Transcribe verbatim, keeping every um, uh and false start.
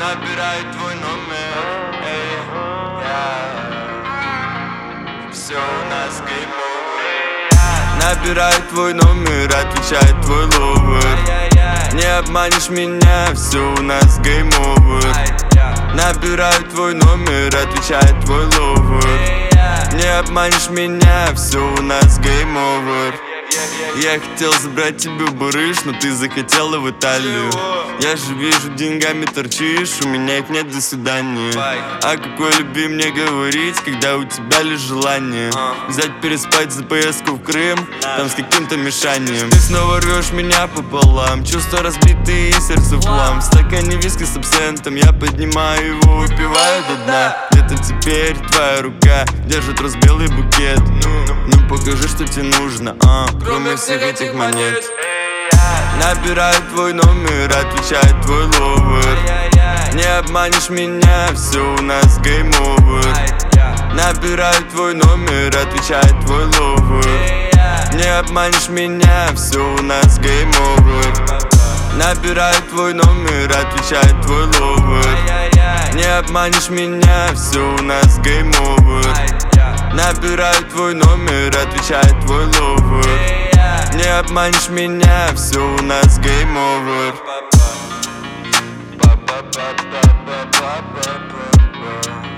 Набираю твой номер, эй, yeah. Все у нас game over. Набираю твой номер, отвечает твой ловер. Не обманешь меня, все у нас game over. Набираю твой номер, отвечает твой ловер. Не обманешь меня, все у нас game over. Я хотел забрать тебя в барыш, но ты захотела в Италию. Я же вижу, деньгами торчишь, у меня их нет, до свидания. А какой люби мне говорить, когда у тебя лишь желание взять, переспать за поездку в Крым, там с каким-то мешанием. Ты снова рвешь меня пополам, чувства разбитые и сердце в хлам. В стакане виски с абсентом я поднимаю его, выпиваю до дна. Где-то теперь твоя рука держит разбелый букет. Ну покажи, что тебе нужно, а, кроме всех этих монет. Набираю твой номер, отвечает твой ловер. Не обманешь меня, все у нас game over. Набираю твой номер, отвечает твой ловер. Не обманешь меня, все у нас game over. Набираю твой номер, отвечает твой ловер. Не обманешь меня, все у нас game over. Набираю твой номер, отвечает твой ловер. Не обманешь меня, все у нас game over. Ba ba ba ba ba ba ba ba ba.